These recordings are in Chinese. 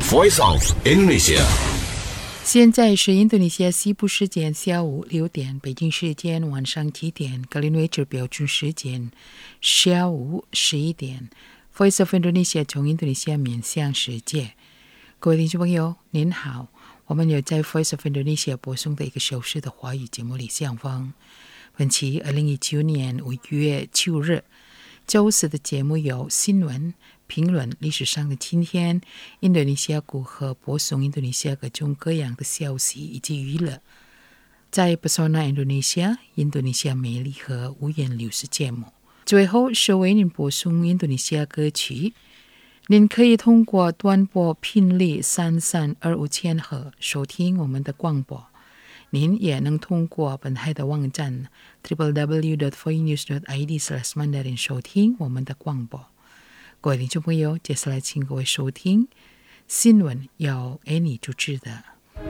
Voice of Indonesia。 现在是印度尼西亚西部时间下午6点，北京时间晚上7点，格林威治标准时间下午11点。Voice of Indonesia 从印度尼西亚面向世界。各位听众朋友，您好，我们有在 Voice of Indonesia 播送的1个小时的华语节目里相逢。本期2019年5月9日周四的节目有新闻、评论、历史上的今天、印度尼西亚股和播送印度尼西亚各种各样的消息以及娱乐。在 Pesona Indonesia 印度尼西亚美丽和五颜六色节目。最后是为您播送印度尼西亚歌曲。您可以通过短波频率3325赫收听我们的广播。您也能通过本台的网站 www.voinews.id/mandarin 收听我们的广播。各位听众朋友，接下来请各位收听新闻，由 Annie 主持的。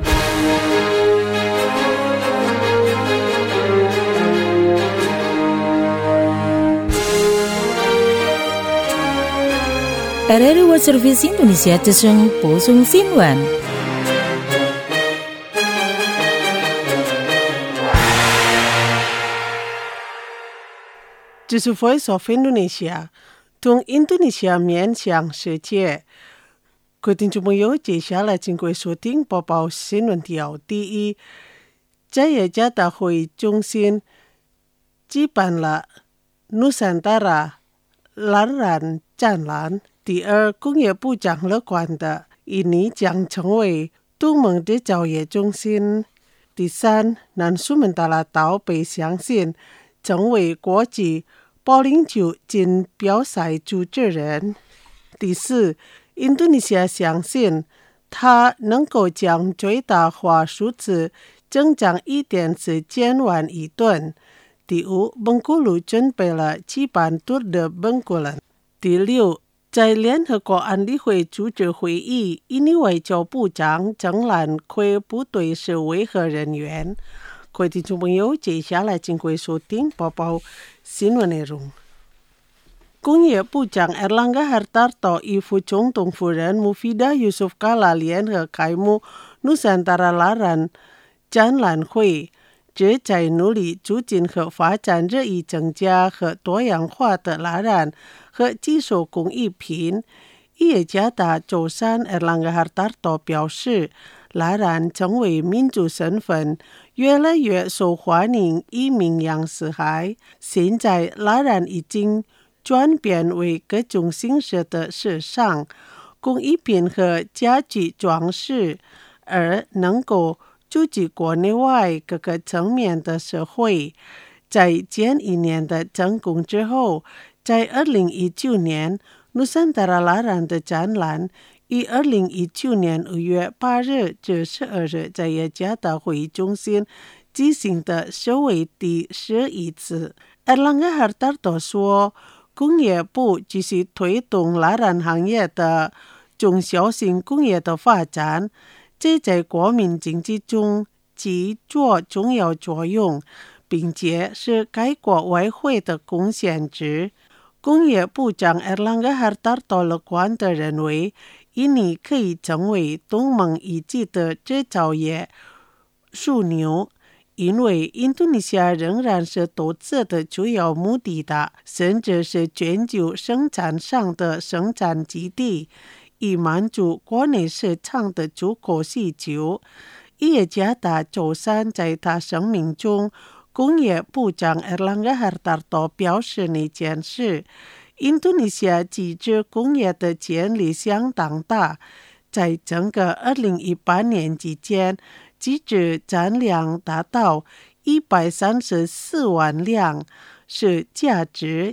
RRI World Service Indonesia 之声播送新闻。 这是 Voice of Indonesia 从印度尼西亚面向世界。各位听众朋友，接下来请各位收听播报新闻条。第一，在雅加达会议中心举办了 Nusantara 蓝染展览。第二，工业部长乐观的印尼将成为东盟制造业中心。第三，南苏门答腊岛被相信成为国际保龄球锦标赛主持人。第四，印度尼西亚相信它能够将最大化数字增长 1.4 千万亿吨。第五，本古鲁准备了7万吨的本古人。第六，在联合国安理会主持会议，印尼外交部长郑兰奎部队是维和人员。各位听众朋友，接下来请各位收听播报新闻内容。工业部长 Erlangga Hartarto 与副总统夫人 Mufidah Yusuf Kala 联合开幕 Nusantara 蓝染展览会，旨在努力促进和发展日益增加和多样化的蓝染和技术工艺品。雅加达周三 Erlangga Hartarto 表示，蓝染成为民族身份越来越受欢迎与名扬四海。现在蓝染已经转变为各种形式的时尚工艺品和家具装饰，而能够触及国内外各个层面的社会。在近1年的成功之后，在2019年 Nusantara 蓝染的展览于2019年5月8日至12日在雅加达会议中心举行的是为第11次。Erlangga Hartarto 说，工业部继续推动蓝染行业的中小型工业的发展，这在国民经济中起着重要作用，并且是该国外汇的贡献值。工业部长 Erlangga Hartarto 乐观地认为，印尼可以成为东盟一级的制造业枢纽，因为印度尼西亚仍然是投资的主要目的地，甚至是全球生产上的生产基地，以满足国内市场的出口需求。雅加达周三在他声明中，工业部长 Erlangga Hartarto 表示那件事，印度尼西亚机制工业的潜力相当大，在整个2018年期间，机制产量达到134万辆，是价值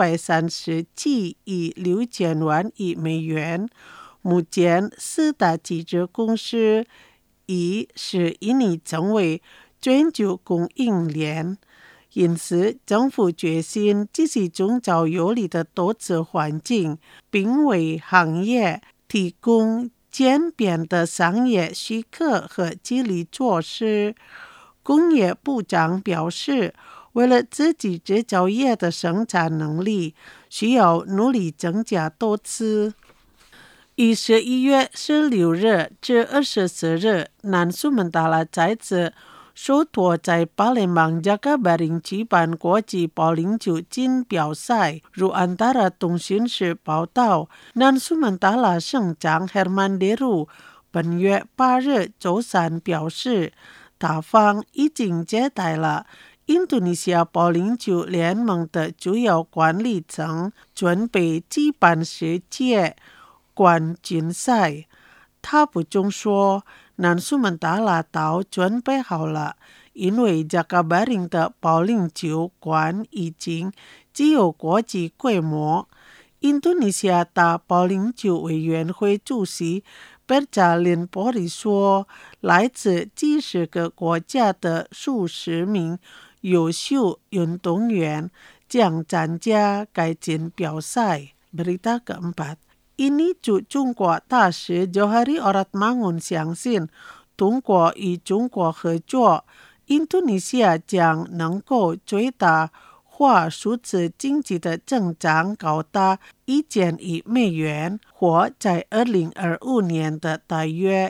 137亿6千万亿美元。目前4大机制公司已使印尼成为全球供应链，因此政府决心继续创造有利的投资环境，并为行业提供简便的商业许可和激励措施。工业部长表示，为了自己制造业的生产能力，需要努力增加投资。 以11月16日至24日，南苏门答腊在此首夺在巴勒芒加加巴林举办国际保龄球锦标赛。如安达拉通讯社报道，南苏门答腊省长 Herman Deru 本月8日周三表示，他方已经接待了印度尼西亚保龄球联盟的主要管理层，准备举办世界冠军赛。他补充说，南苏门答腊岛准备好了，因为加卡巴林的保龄球馆已经具有国际规模。印度尼西亚的保龄球委员会主席Berjalin Pori 说，来自几十个国家的数十名优秀运动员将参加该锦标赛。Berita keempat。Ini中国大使 Johari Oratmangun 相信，通过与中国合作，印度尼西亚将能够最大化数字经济的增长高达1000亿美元，或在2025年的大约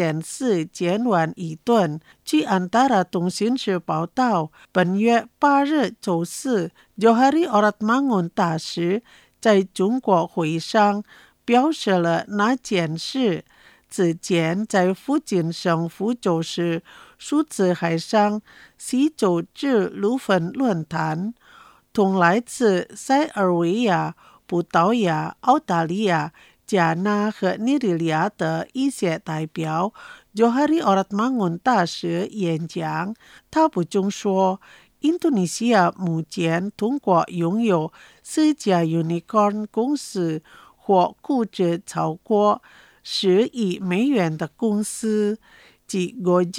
1.4千万亿吨。据安达拉通讯社报道，本月8日周四 Johari Oratmangun 大使在中国会上表示了那件事。之前在附近省福州市数字海上西洲之陆分论坛，同来自塞尔维亚、葡萄牙、澳大利亚、加纳和尼日利亚的一些代表 Johari Oratmangun 大使演讲。他补充说，印度尼西亚目前通过拥有4家 Unicorn 公司或估值超过10亿美元的公司，即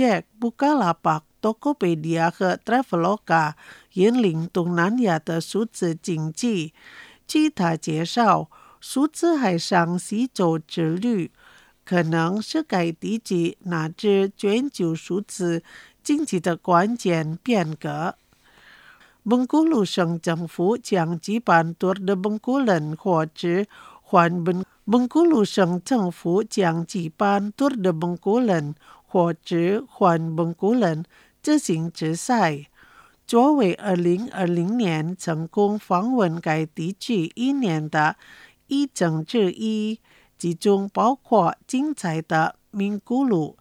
Gojek、Bukalapak、Tokopedia 和 Traveloka， 引领东南亚的数字经济。据他介绍，数字海上西洲之旅可能是该地区乃至全球数字经济的关键变革。孟古鲁省政府将举办 Tour de Bengkulen 或者环孟古鲁省政府将举办 Tour de Bengkulen 或者环孟古伦自行车赛。作为2020年成功访问该地区一年的议程之一，其中包括精彩的孟古鲁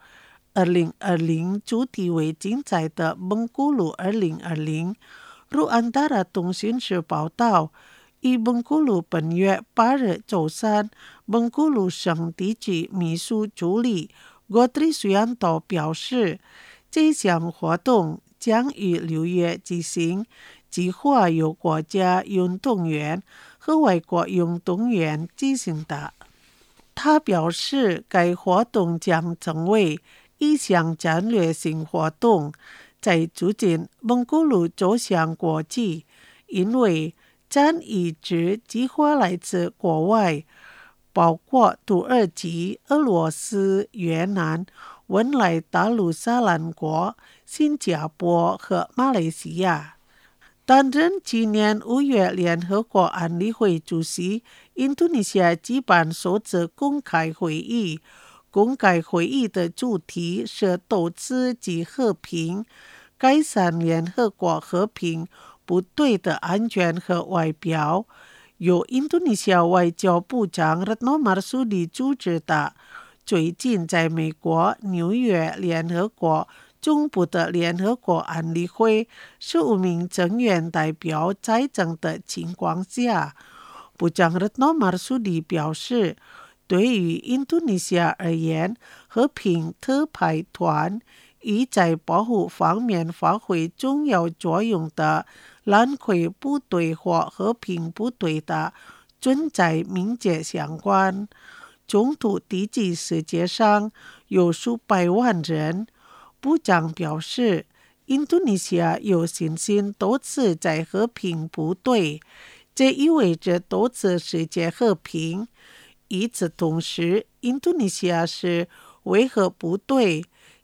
2020主题为精彩的孟古鲁2020。如安达拉通讯社报道，以孟古鲁本月8日周三，孟古鲁省地区秘书助理 Godri Suyanto 表示，这项活动将于6月举行，计划由国家运动员和外国运动员举行的。他表示，该活动将成为一项战略性活动，在促进孟古鲁走向国际，因为将一直计划来自国外，包括土耳其、俄罗斯、越南、文莱大陆萨兰国、新加坡和马来西亚。担任今年5月联合国安理会主席，印度尼西亚举办首次公开会议。公开会议的主题是投资及和平，改善联合国和平部队的安全和外表，由印度尼西亚外交部长 Retno Marsudi 主持的。最近在美国纽约联合国中部的联合国安理会15名成员代表在场的情况下，部长 Retno Marsudi 表示，对于印度尼西亚而言，和平特派团与在保护方面发挥重要作用的蓝盔部队或和平部队的存在密切相关。中土地区世界上有数百万人。部长表示，印度尼西亚有信心投资在和平部队，这意味着投资世界和平。与此同时，印度尼西亚是维和部队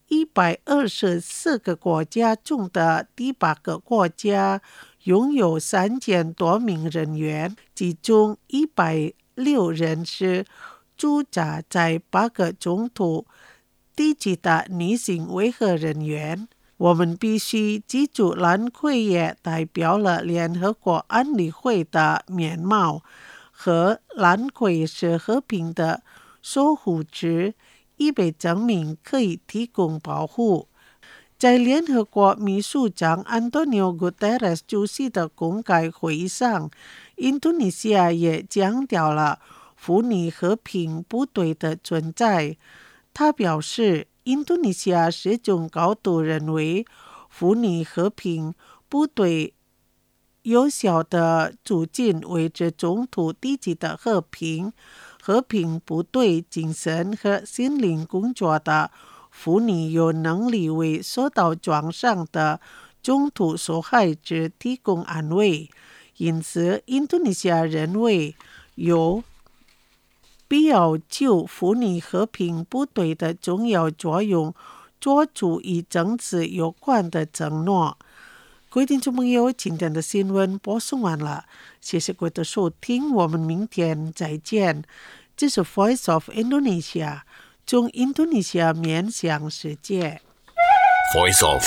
124个国家中的第8个国家，拥有3000多名人员，其中106人是驻扎在8个中土地级的女性维和人员。我们必须记住，兰奎也代表了联合国安理会的面貌，和兰奎是和平的守护者，以被证明可以提供保护。在联合国秘书长安东尼奥·古特雷斯主席的公开会议上，印度尼西亚也强调了妇女和平部队的存在。他表示，印度尼西亚始终高度认为妇女和平部队有效地促进维持中土地区的和平部队精神和心灵工作的妇女有能力为受到创伤的中土受害者提供安慰。因此，印度尼西亚认为有必要就妇女和平部队的重要作用做出与政治有关的承诺。各位听众朋友，今天的新闻播送完了，谢谢各位的收听，我们明天再见。这是 Voice of Indonesia， 从印度尼西亚面向世界。 Voice of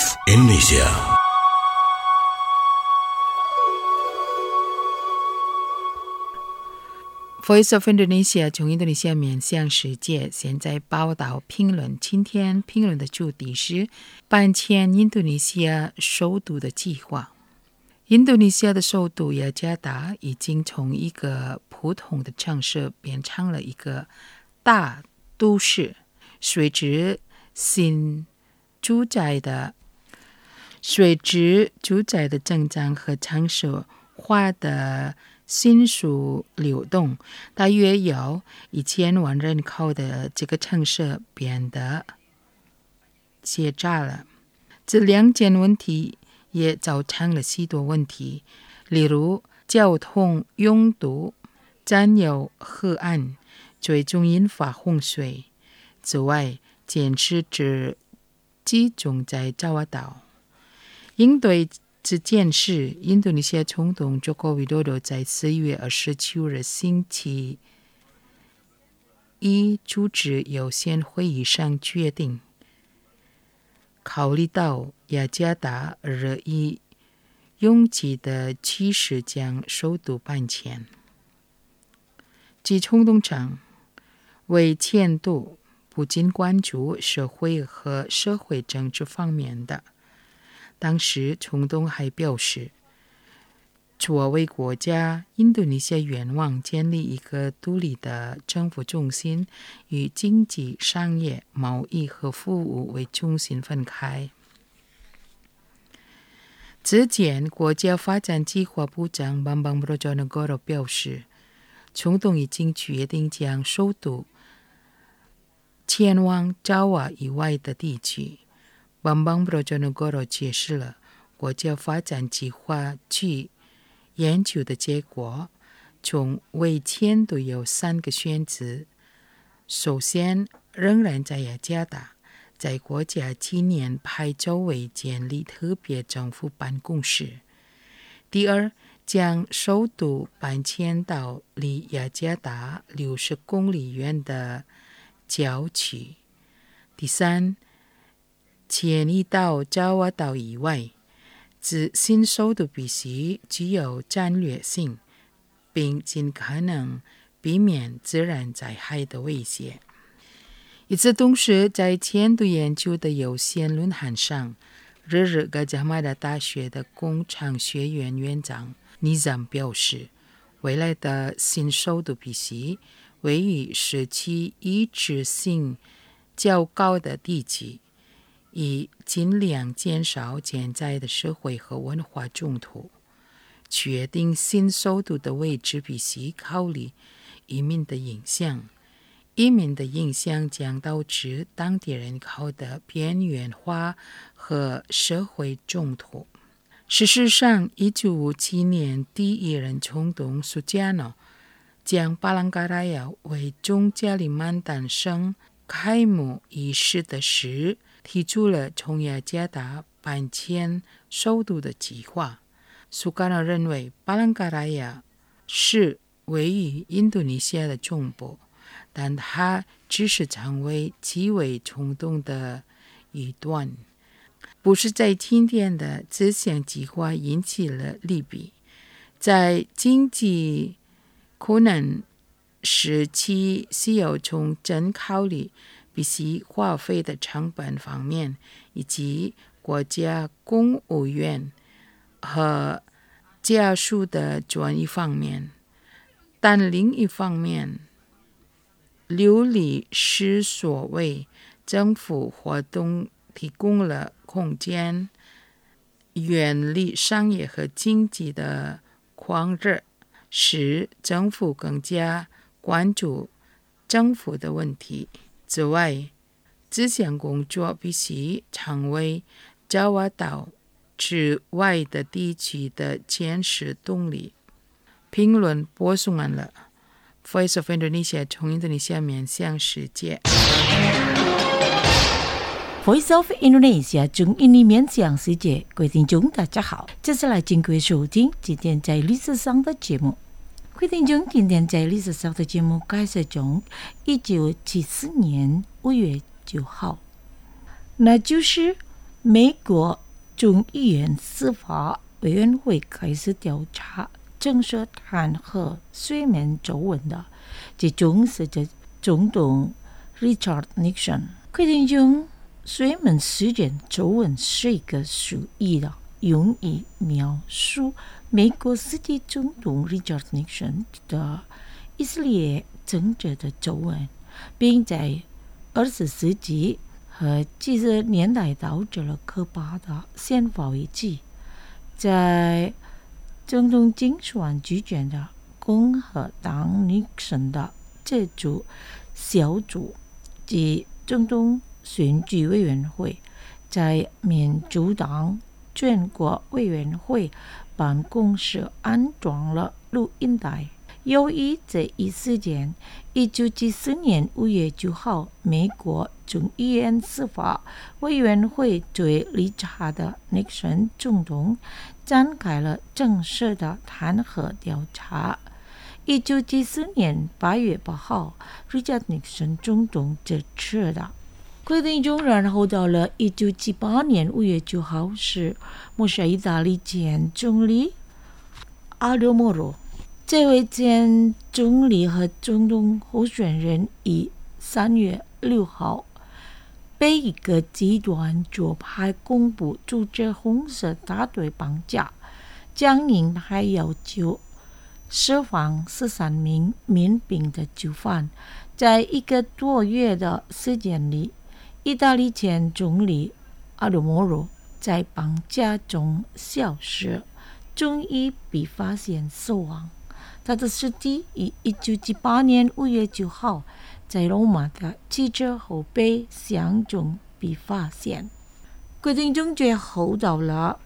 Indonesia。Voice of Indonesia 从印度尼西亚面向世界，现在报道评论。今天评论的主题是搬迁印度尼西亚首都的计划。印度尼西亚的首都雅加达已经从一个普通的城市变成了一个大都市，随着住宅的增长和城市化的迅速流动，大约有1000万人口的这个城市变得结扎了。这两件问题也造成了许多问题，例如交通拥堵、占有河岸，最终引发洪水。此外，建设只集中在爪哇岛。应对这件事，印度尼西亚总统Joko Widodo在4月27日星期一主持有线会议上决定，考虑到雅加达日益拥挤的趋势，将首都搬迁。继冲动上为迁都不仅关注社会和社会政治方面的，当时总统还表示，作为国家，印度尼西亚愿望建立一个独立的政府中心，与经济、商业、贸易和服务为中心分开。之前，国家发展计划部长Bambang Brojonegoro表示，总统已经决定将首都迁往爪哇以外的地区。Bambang Brojonegoro解释了国家发展计划局研究的结果，从为迁都有3个选择。首先，仍然在雅加达，在国家纪念牌周围建立特别政府办公室。第二，将首都搬迁到离雅加达60公里远的郊区。第三，迁移到爪哇岛以外。自新首都必须具有战略性，并尽可能避免自然灾害的威胁。与此同时，在迁都研究的有线论坛上，日嘎加马达大学的工厂学院院长Nizam表示，未来的新首都必须位于市区一致性较高的地区，以尽量减少潜在的社会和文化冲突。决定新首都的位置必须考虑移民的影响。移民的影响将导致当地人口的边缘化和社会冲突。事实上，1957年第一任总统Sujarno将巴朗嘎拉亚为中加里曼丹省开幕仪式的时，提出了从雅加达搬迁首都的计划。苏加诺认为巴朗嘎拉亚是位于印度尼西亚的中部， 但它只是成为极为冲动的一段，不是在今天的这项计划引起了利弊。在经济困难时期，需要从真考虑必须花费的成本方面，以及国家公务员和家属的专业方面。但另一方面，流利是所谓政府活动提供了空间，远离商业和经济的狂热，使政府更加关注政府的问题。此外，这项工作必须成为爪哇岛之外的地区的坚实动力。评论播送完了。Voice of Indonesia 从印度尼西亚面向世界。 Voice of Indonesia 从印尼面向世界，各位听众大家好，接下来请各位收听今天在历史上的节目。各位听众，今天在历史上的节目开始从1974年5月9号，那就是美国众议院司法委员会开始调查正式弹劾水门皱纹的，其中是总统 Richard Nixon。各位听众，水门事件皱纹是一个属意的，用以描述美国时期总统 Richard Nixon 的以色列政治的皱纹，并在20世纪和70年代导致了可怕的宪法危机。在总统竞选期间的共和党尼克森的这组小组及总统选举委员会在民主党全国委员会办公室安装了录音带。由于这一事件，1974年5月9号，美国众议院司法委员会对理查德·尼克森总统展开了正式的弹劾调查。1974年8月8号，Richard Nixon总统辞职了。规定中，然后到了1978年5月9号是墨西哥意大利前总理阿德莫罗。这位前总理和总统候选人于3月6号被一个极端左派恐怖组织红色大队绑架，将因还要求释放13名民兵的囚犯。在1个多月的时间里，意大利前总理阿德莫罗在绑架中消失，终于被发现死亡。他的尸体于1978年5月9号在罗马的汽车后备箱中被发现。规定中最后到了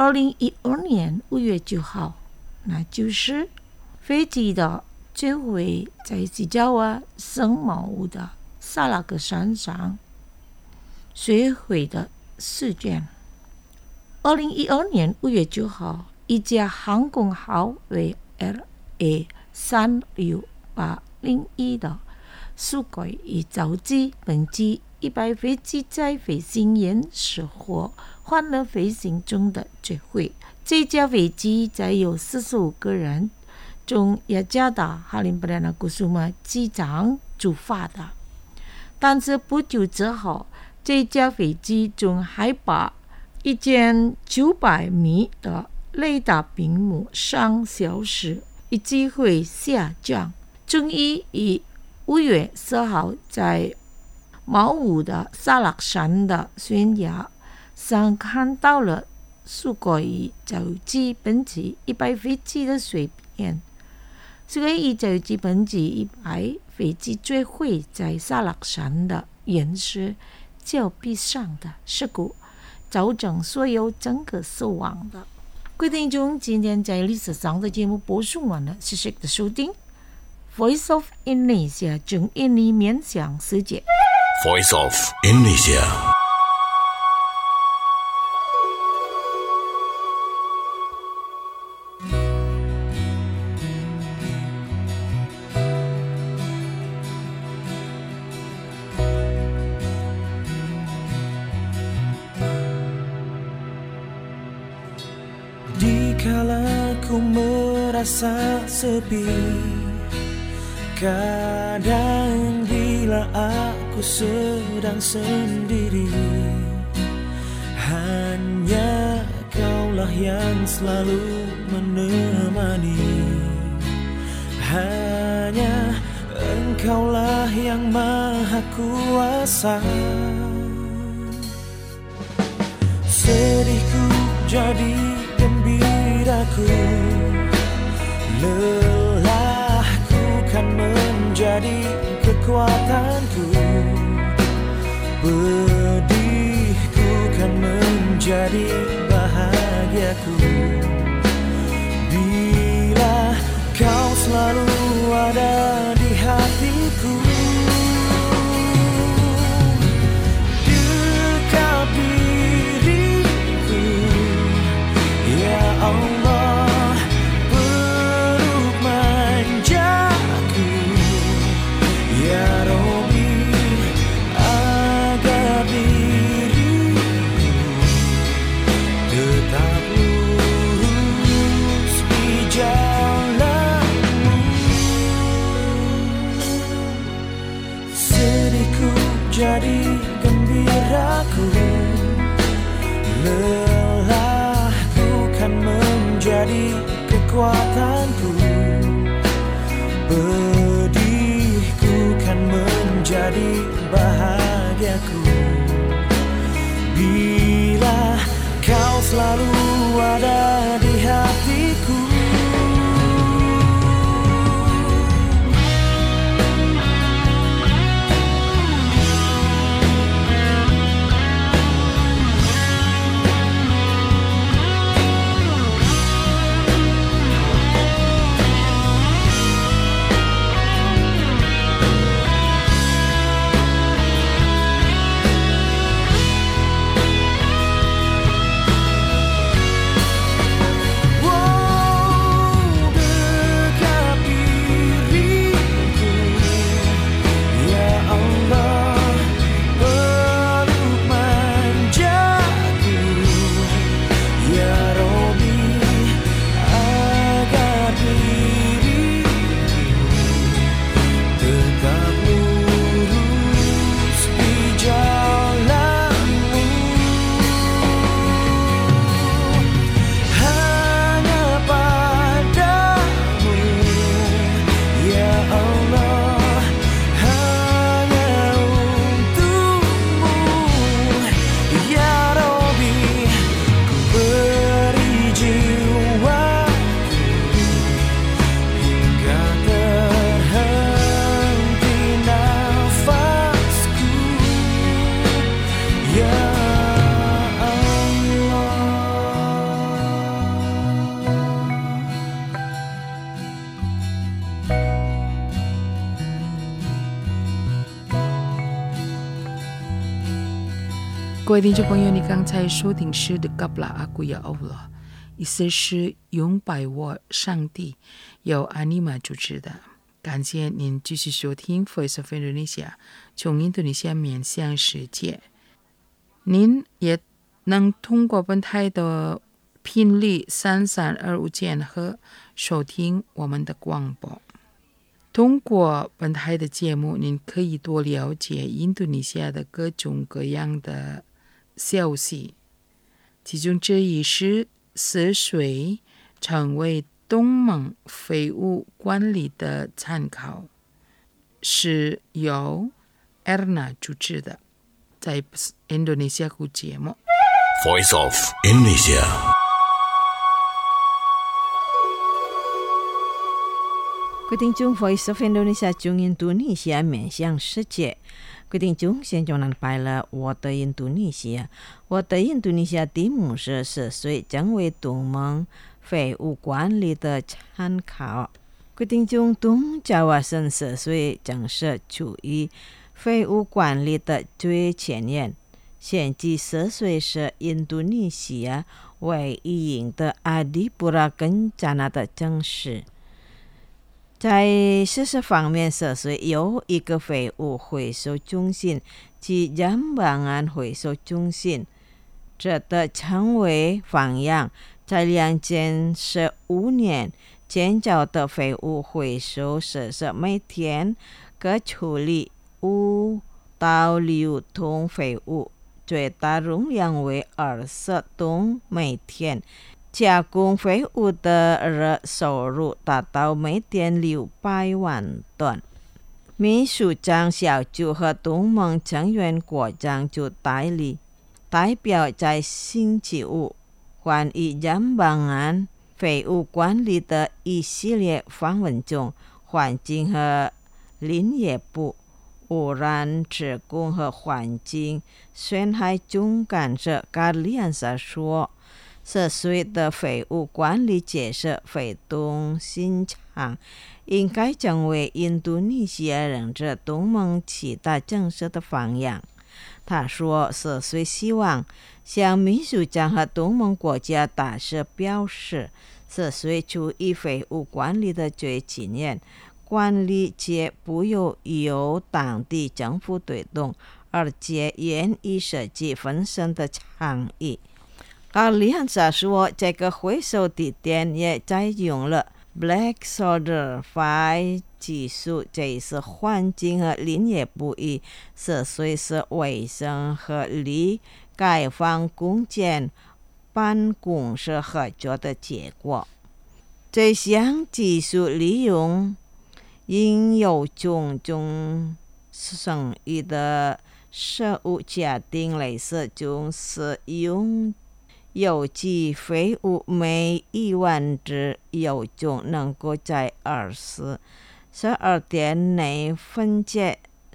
2012年5月9号，那就是飞机的坠毁在西爪哇圣茅屋的萨拉克山上坠毁的事件。2012年5月9号，一架航空号为 LA-36801 的苏轨以洲际本机100飞机在飞行员失火欢乐飞行中的坠毁。这架飞机载有45个人，从雅加达哈林布兰纳古苏马机场出发的，但是不久之后，这架飞机从海拔1900米的雷达屏幕上消失，以机会下降。终于于5月4号在茅屋的萨拉山的悬崖上看到了苏轨洲际本机100飞机的碎片。苏轨洲际本机100飞机坠毁在萨拉山的岩石峭壁上的事故，造成所有整个死亡的。各位听众，今天在历史上的节目播送完了，谢谢的收听。Voice of Indonesia 从印尼面向世界。 Voice of Indonesia. rasa sepi. Kadang bila aku sedang sendiri, hanya Kaulah yang selalu menemani. Hanya Engkaulah yang maha kuasa. Sedihku jadi gembiraku, lelahku kan menjadi kekuatanku, pedihku kan menjadi bahagiaku. Bila Kau selalu ada di hatiku, dekat diriku, ya Allah, peluk manjaku, ya Rabbi, agar diriku tetap lurus di jalanmu. Sedihku jadi gembiraku, lelahku kan menjadi kekuatanku, pedihku kan menjadi bahagiaku. Bila Kau selalu ada di hatiku. 各位听众朋友，你刚才收听是的 Gabla Aku Ya Allah， 意思是拥抱我上帝，由阿尼玛主持的。感谢您继续收听 Voice of Indonesia， 从印度尼西亚面向世界。您也能通过本台的频率3325键和收听我们的广播。通过本台的节目，您可以多了解印度尼西亚的各种各样的消息，其中之一是涉水成为东盟废物管理的参考，是由 Erna 主持的，在印度尼西亚国节目 Voice of Indonesia。 各位听众 Voice of Indonesia 从印度尼西亚面向世界。各位听众，现在能拜了我的印度尼西亚。我的印度尼西亚题目是涉水将为东盟废物管理的参考。各位听众，东爪哇省涉水将是处于废物管理的最前沿。现今涉水是印度尼西亚唯一赢得阿迪布拉根加拿的城市。在设施方面，涉水有一个废物回收中心及Jambangan回收中心，这的成为榜样。在2015年， 建造的废物回收设施每天可处理5到6吨废物，最大容量为20吨每天。加工废物的日收入达到每天600万吨。秘书长小组和东盟成员国长就代表在星期五关于ям방案废物管理的一系列访问中，环境和林业部污染职工和环境损害总干事卡里安萨说，10岁的废物管理建设非同寻常，应该成为印度尼西亚人这东盟其他政策的榜样。他说，10岁希望向秘书长和东盟国家大使表示，10岁处理废物管理的最经验，管理且不由当地政府推动，而且愿意设计分身的倡议。卡里安萨说，这个回收地点也采用了 Black Soldier 5技术，这是环境和林业部与10岁是卫生合理改放共建办公室合作的结果。这项技术利用应有种种剩余的食物家庭类似中使用有机废物每1万只有种能够在12天内分解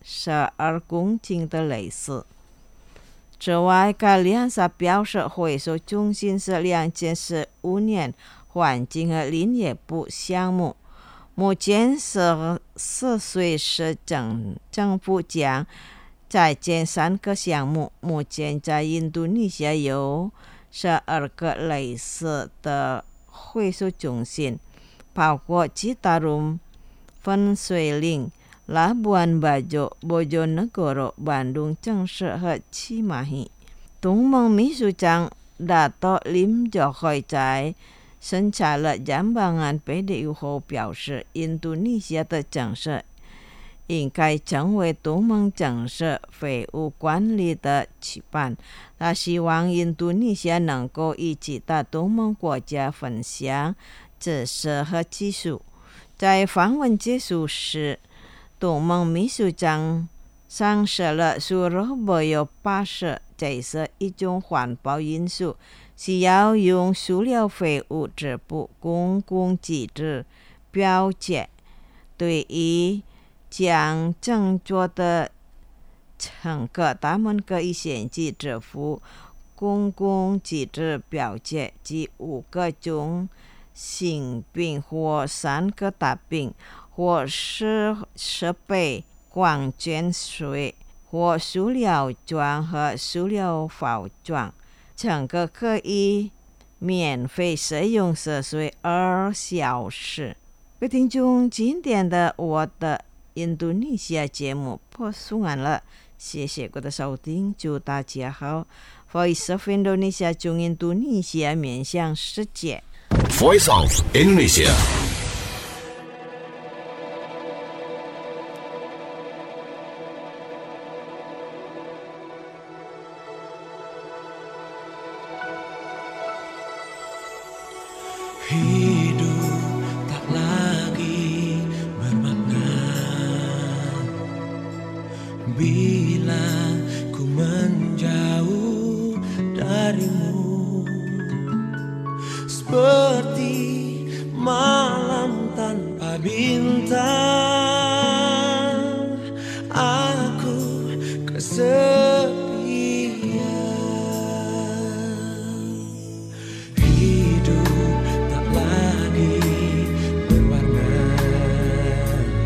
12公斤的类似。此外，卡里安萨表示，回收中心是2015年环境和林业部项目，目前10岁市政府将再建3个项目。目前在印度尼西亚有12个类似的回收中心，包括基达鲁、分水岭、拉布安巴州、Bojonegoro、班东城市和奇马希。东盟秘书长达多林佐会在审查了ям방案备的后表示，印度尼西亚的政策应该成为东盟政策废物管理的期盼。他希望印度尼西亚能够与其他东盟国家分享知识和技术。在访问结束时，东盟秘书长上示了苏罗伯有巴士，这是一种环保因素，需要用塑料废物支付公共机制标记。对于将乘坐的乘客，他们可以先去支付公共机制标记及5个中型饼或3个大饼，或是10倍广捐税，或塑料装和塑料包装。乘客可以免费使用10岁2小时。各位听众，今天的我的印度尼西亚节目播送完了，谢谢各位的收听，祝大家好。Voice of Indonesia 中印度尼西亚面向世界。 Voice of Indonesia。 Hidup tak lagi bermakna bila ku menjauh darimu, seperti malam tanpa bintang, aku kesepian. Hidup tak lagi berwarna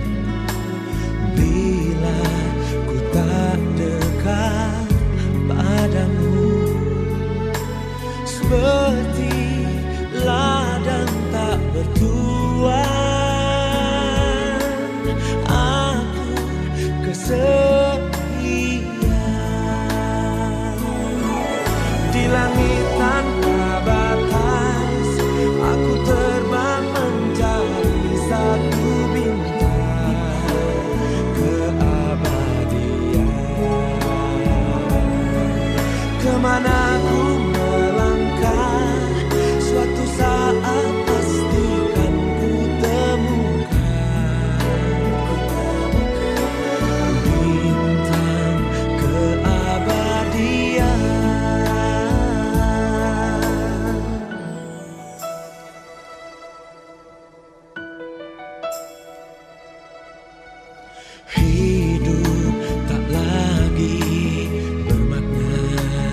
bila ku tak dekat Hidup tak lagi bermakna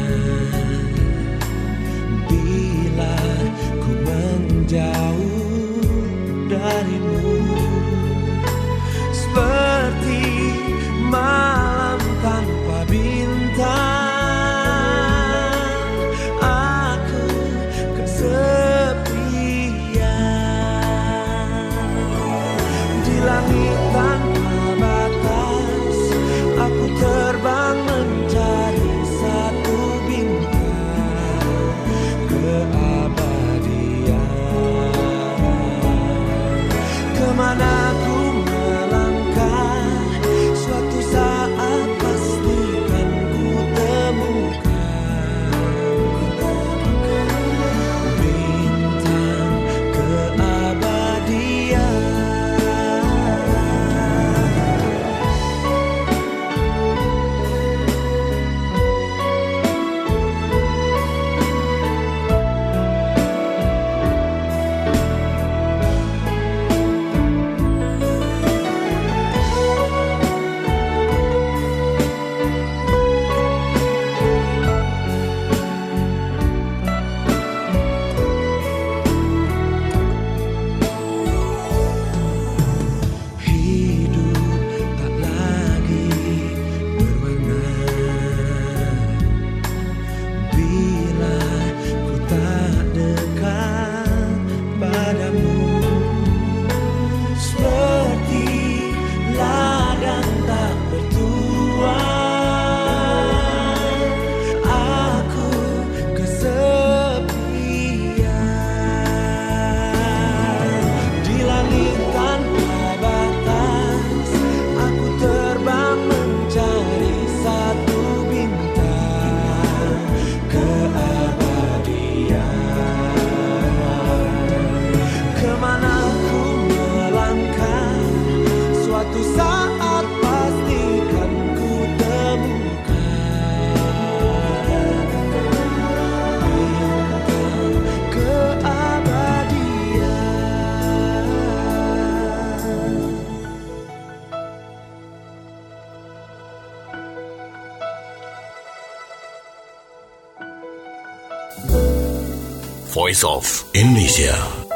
bila ku menjauh darimu. Seperti malam tanpa bintang, aku kesepian. Di langit tanpa batas, aku terbang mencari satu bintang keabadian. Kemana ku melangkah, suatu saat pastikan ku temukan bintang keabadian. Hidup tak lagi berwarna bila ku tak dekat padamu. Seperti ladang tak bertuan, aku kesepian. Di langit tanpa batas, aku terbang mencari satu bintang keabadian. Kemana ku melangkah, suatu saat pastikan ku temukan bintang keabadian. Voice of Indonesia.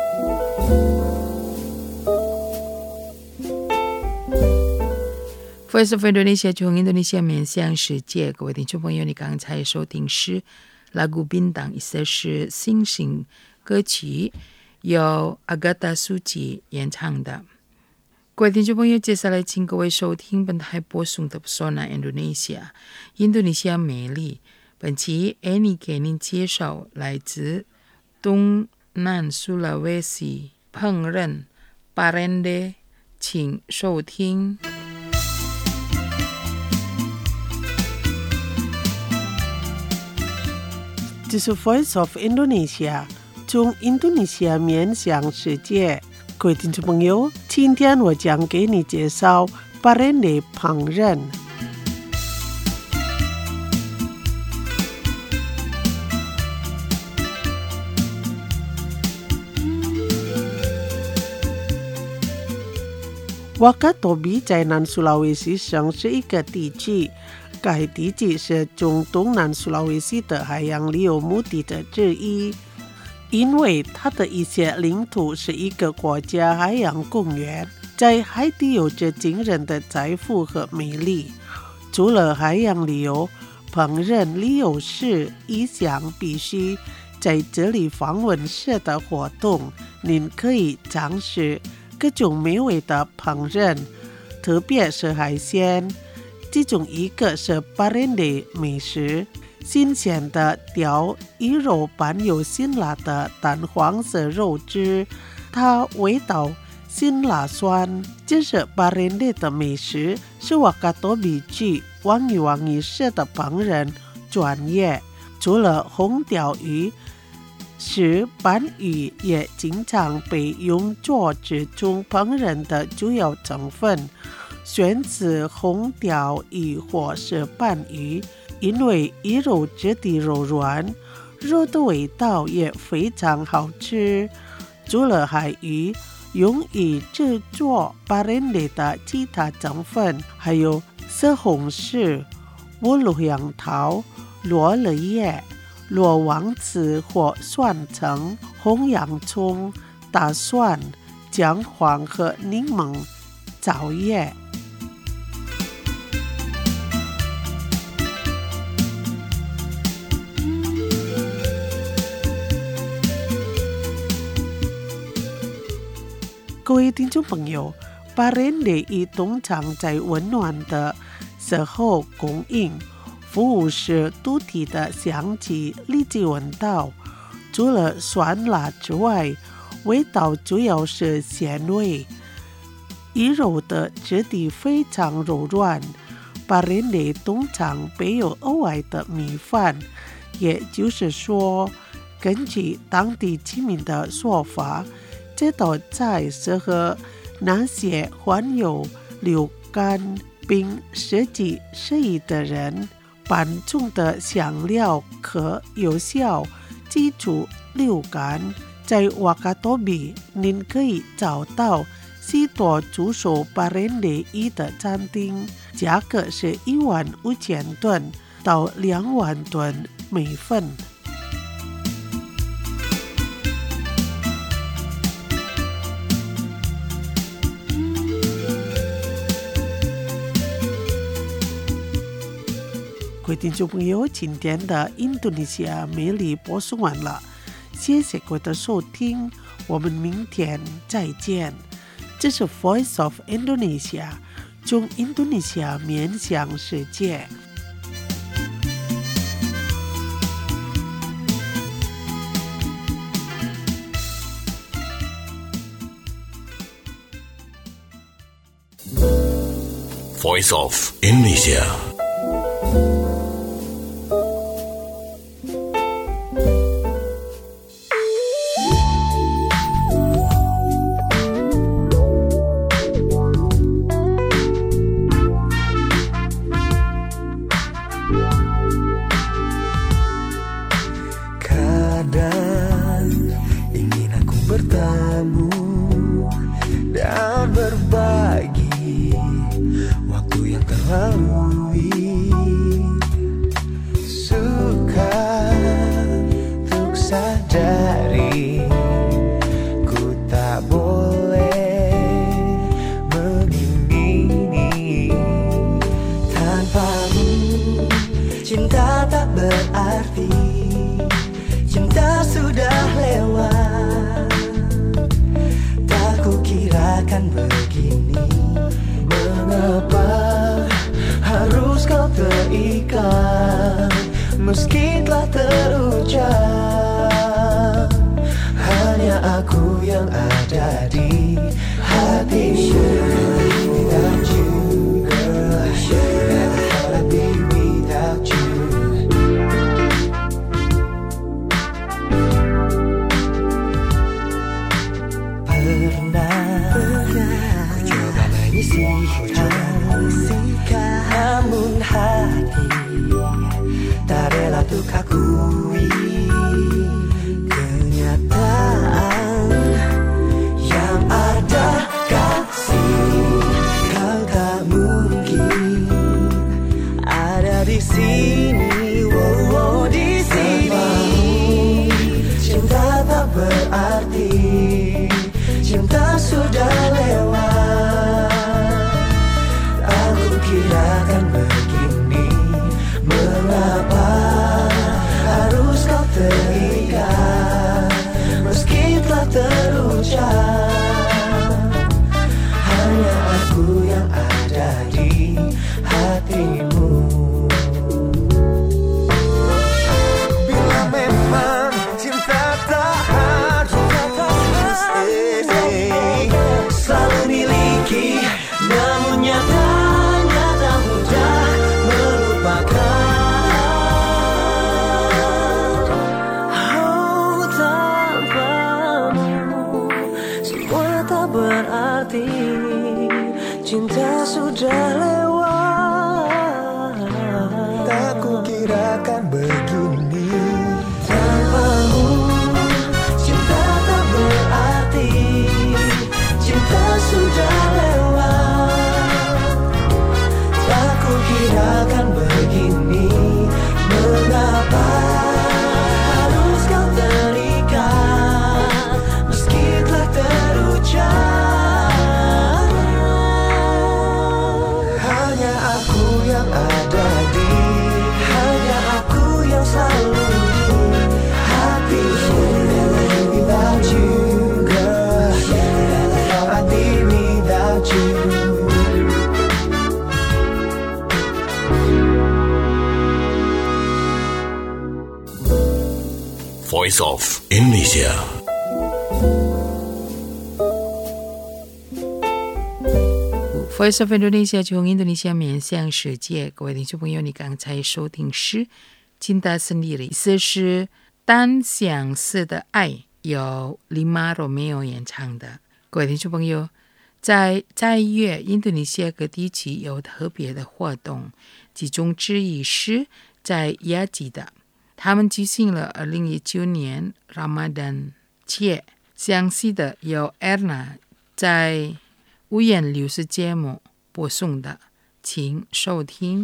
Voice of Indonesia 从印度尼西亚面向世界，各位听众朋友，你刚才收听是lagu bintang， 意思是星星歌曲，由 Agatha Suci 演唱的。各位听众朋友，接下来请各位收听本台播送的 Pesona Indonesia， 印度尼西亚美丽。本期 Annie 给您介绍来自东南苏拉威西烹饪 Parende， 请收听。 这是 Voice of Indonesia， 从印度尼西亚面向世界。各位听众朋友，今天我将给你介绍 Parende 烹饪。Wakatobi 在南苏拉威西省是一个地区，该地区是中东南苏拉威西的海洋旅游目的地之一，因为它的一些领土是一个国家海洋公园，在海底有着惊人的财富和美丽。除了海洋旅游，烹饪旅游是一项必须在这里访问时的活动。您可以尝试各种美味的烹饪，特别是海鲜。其中一个是 Parende 美食，新鲜的鲷鱼肉拌有辛辣的淡黄色肉汁，它味道辛辣酸。这是 Parende 的美食，是Wakatobi区王鱼式的烹饪专业。除了红鲷鱼，石斑鱼也经常被用作这种烹饪的主要成分，选择红鲷鱼或是斑鱼，因为鱼肉质地柔软，肉的味道也非常好吃。除了海鱼， 用以制作巴仁蕾的其他成分，还有西红柿、乌鲁杨桃、罗勒叶、罗王子或蒜橙、红洋葱、大蒜、姜黄和柠檬、枣叶。各位听众朋友，巴仁蕾通常在温暖的时候供应，服务时肚体的香气立即闻到。除了酸辣之外，味道主要是鲜味。鱼肉的质地非常柔软，巴仁蕾通常备有额外的米饭，也就是说，根据当地居民的说法，这道菜适合那些患有流感并实际适宜的人。拌中的香料可有效基础流感。在瓦卡多比，您可以找到许多出售巴仁蕾鱼的餐厅，价格是15000吨到2万吨每份。各位听众朋友，今天的印度尼西亚美丽播送完了，谢谢各位的收听，我们明天再见。这是 Voice of Indonesia， 从印度尼西亚面向世界。 Voice of Indonesia. Cinta tak berarti, cinta sudah lewat. Tak kukirakan begini. Mengapa harus kau terikat, meski telah terucap. Hanya aku yang ada di hatimu. Without you, girl, never thought I'd be without you. Pernah ku coba menyisihkan, namun hati tak rela untuk akui kenyataan yang ada. Kasih, kau tak mungkin ada di sini, wow, di sini. Cinta tak berarti, cinta sudah lewat. Aku kirakan begini. Mengapa harus kau terikat, meski telah terucap. Hanya aku yang ada di hatimu. Bila memang cinta tak harus selalu miliki, namun nyatanya tak mudah melupakan. Oh, tanpamu semua tak berarti, cinta sudah lewat. Tak kukirakan begini. Tanpamu cinta tak berarti, kukirakan begini, mengapa harus kau terikat meski telah terucap. Hanya aku yang ada di, hanya aku yang selalu di hatimu. Without you, girl, hati without you. Voice of Indonesia. Voice of Indonesia 从印度尼西亚面向世界，各位听众朋友，你刚才收听是金达森利的意思是单相思的爱，由利马罗梅欧演唱的。各位听众朋友，在月印度尼西亚各地区有特别的活动，其中之一是在雅吉达，他们举行了2019年 Ramadan 节，详细的由 Erna 在五颜六色节目播送的，请收听。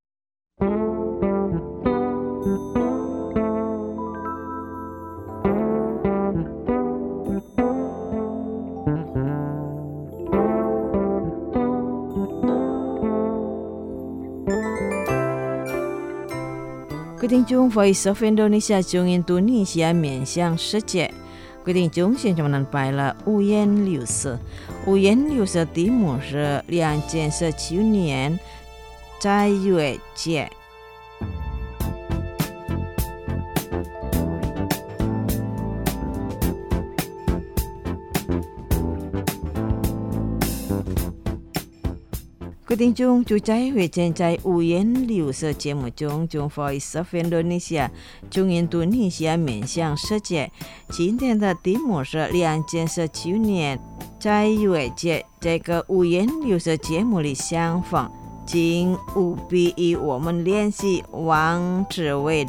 各位听众 Voice of Indonesia 从印度尼西亚面向世界。各位听众，现在我们摆了五颜六色。五颜六色题目是2019年斋月节。各位听众，就在会见在五颜六色节目中，从 Voice of Indonesia 从印度尼西亚面向世界。今天的题目是2019年斋月节。这个五颜六色节目里相逢，请务必与我们联系，网址为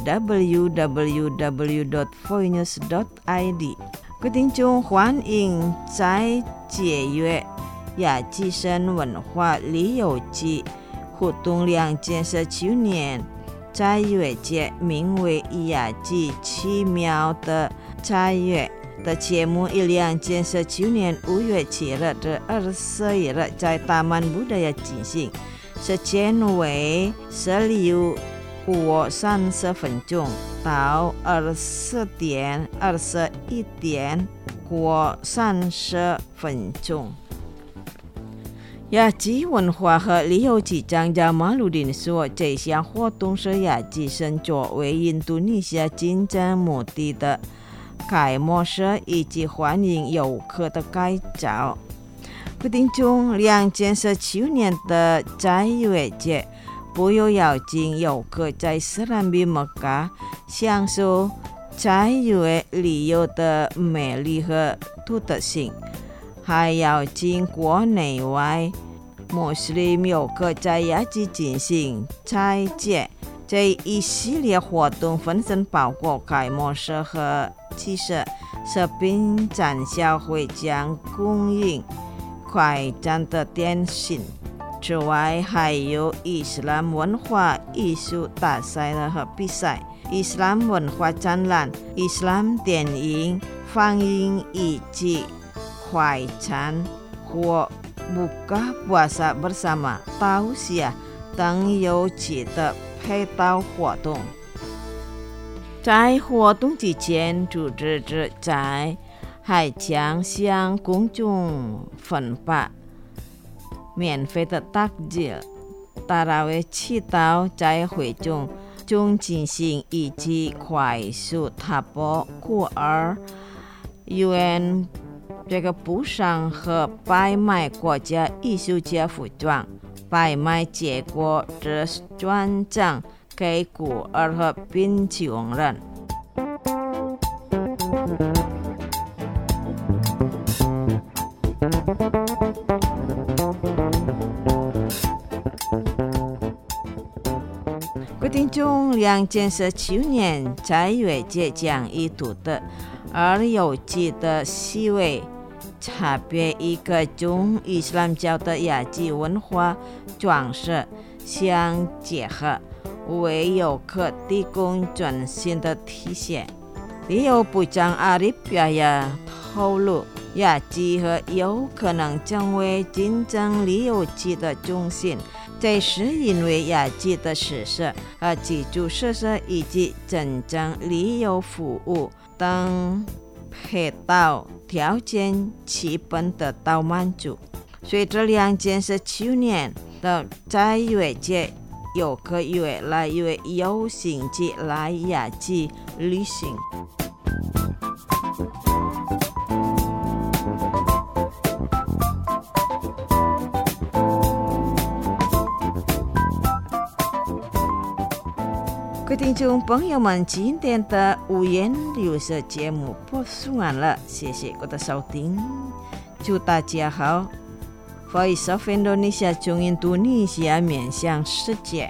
www.voinews.id。各位听众，欢迎在节约雅基生文化旅游季活动2019年斋月节，名为雅基奇妙的斋月的节目，于2019年5月7日至21日在大曼Budaya进行，时间为16:30到20点、21点或30分钟。雅基文化和旅游局长加马鲁丁说，这项活动是雅基省作为印度尼西亚经济目的的开幕式以及欢迎游客的改造。各位听众，2019年的斋月节不有邀请游客在斯兰比麦加享受斋月旅游的美丽和独特性，还邀请国内外穆斯林游客在雅基进行斋节。这一系列活动分身包括开幕式和祭祀、食品展销会将供应快餐的点心，之外还有伊斯兰文化艺术大赛和比赛、伊斯兰文化展览、伊斯兰电影放映以及快餐或buka puasa bersama、tausiah等有趣的配套活动。在活动之前，组织者还将向公众分发免费的大吉、达拉维祈祷在会中进行以及快速踏步酷儿UN这个补偿和摆卖国家艺术家服装，摆卖结果之转账给孤儿和贫穷人。各位听众，2019年斋月节将以独特而有趣的思维差别一个中伊斯兰教的雅基文化装饰， 相结合，为游客提供全新的体验。旅游部长阿里比亚也透露，雅集和有可能成为真正旅游季的中心，这是因为雅集的设施和基础设施以及真正旅游服务等配套条件基本得到满足。随着2件事去年的在越界，游客越来越有兴趣来雅集旅行。各位听众朋友们，今天的五颜六色节目播送完了，谢谢各位的收听，祝大家好。Voice of Indonesia 从印度尼西亚面向世界。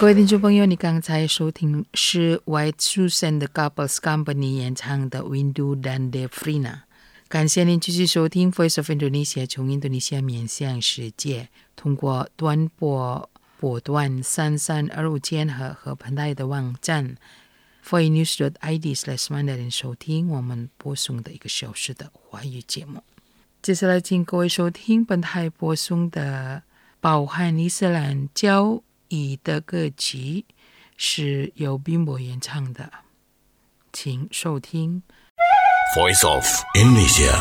各位听众朋友，你刚才收听是 White Susan 的 Couples Company 演唱的 Windu dan Defrina。感谢您继续收听 Voice of Indonesia 从印度尼西亚面向世界，通过短波波段3325千赫和澎湃的网站 voinews.id/mandarin 收听我们播送的1个小时的华语节目。接下来请各位收听本台播送的包含伊斯兰教义的歌曲，是由Bimbo演唱的，请收听 Voice of Indonesia。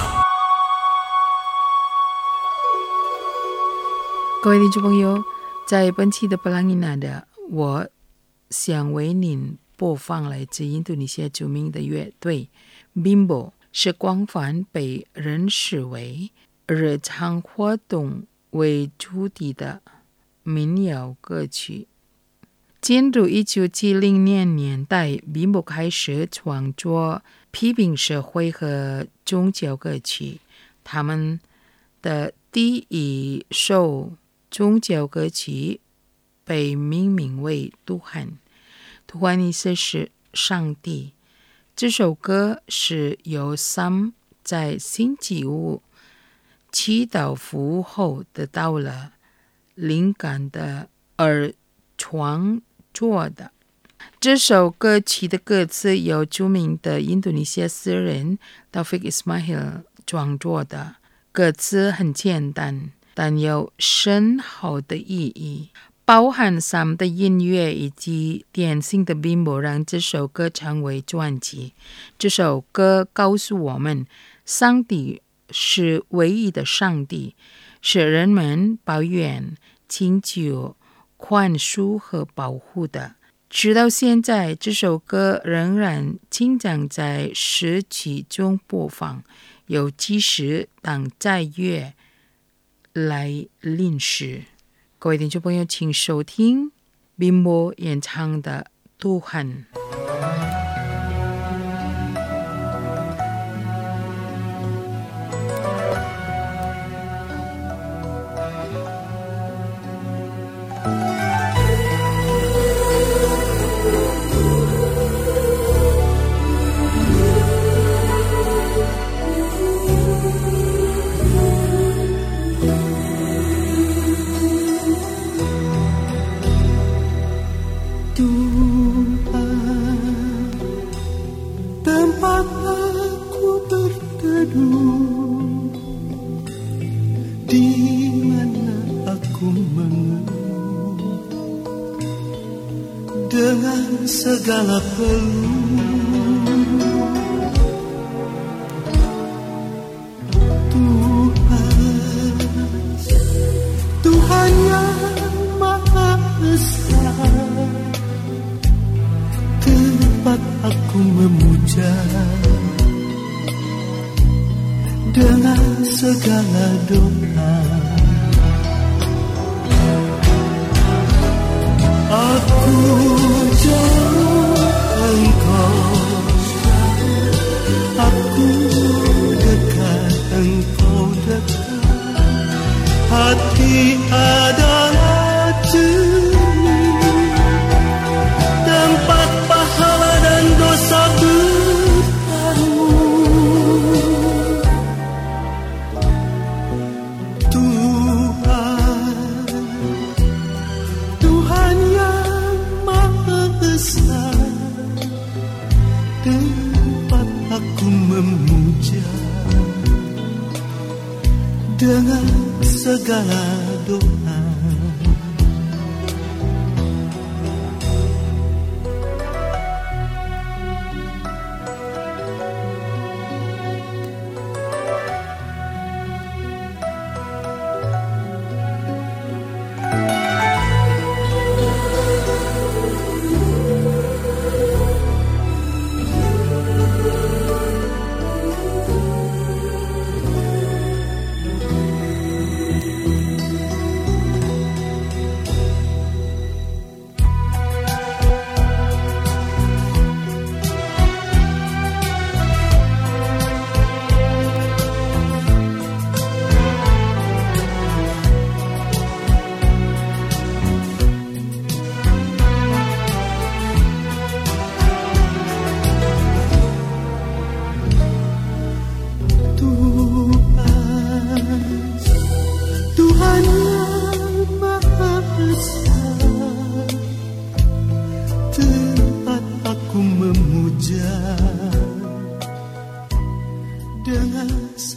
各位听众朋友，在本期的布朗伊纳的，我想为您播放来自印度尼西亚著名的乐队 Bimbo， 是广泛被认识为日常活动为主题的民谣歌曲。进入1970年代，Bimbo 开始创作批评社会和宗教歌曲。他们的第一首宗教歌曲被命名为杜汉，杜汉意思是上帝。这首歌是由 Sam 在星期五祈祷服务后得到了灵感的而创作的。这首歌曲的歌词由著名的印度尼西亚诗人 Taufik Ismail 创作的，歌词很简单，但有深厚的意义。包含 Sam 的音乐以及典型的 Bimbo 让这首歌成为传奇。这首歌告诉我们，上帝是唯一的上帝，是人们抱怨、请求、宽恕和保护的。直到现在，这首歌仍然经常在市区中播放，尤其是当斋月来临时。各位听众朋友，请收听 Bimbo 演唱的Tuhan。 Dengan segala peluh, Tuhan yang Maha Esa, tempat aku memuja dengan segala doa. Aku jauh engkau, aku dekat engkau dekat. Hati adalah cermin, tempat pahala dan dosa bertaruh. Tuhan yang Maha Esa, tempat aku memuja dengan segala doa.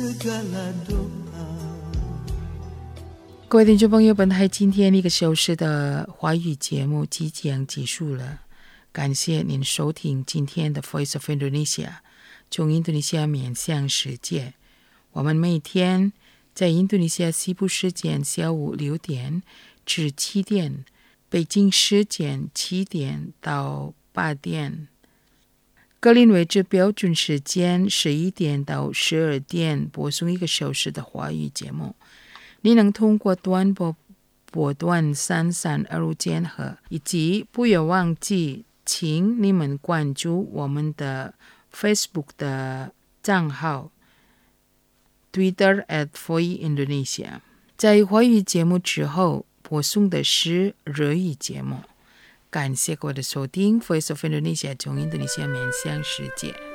segala doa。 各位听众朋友，本台今天1个小时的华语节目即将结束了，感谢您收听今天的 Voice of Indonesia， 从印度尼西亚面向世界。我们每天在印度尼西亚西部时间下午6点至7点，北京时间7点到8点，格林威治标准时间11点到12点播送1个小时的华语节目。你能通过短波段3325千赫，以及不要忘记，请你们关注我们的 Facebook 的账号 Twitter @voindonesia。在华语节目之后播送的是日语节目。感谢各位的收听 Voice of Indonesia， 从印度尼西亚面向世界。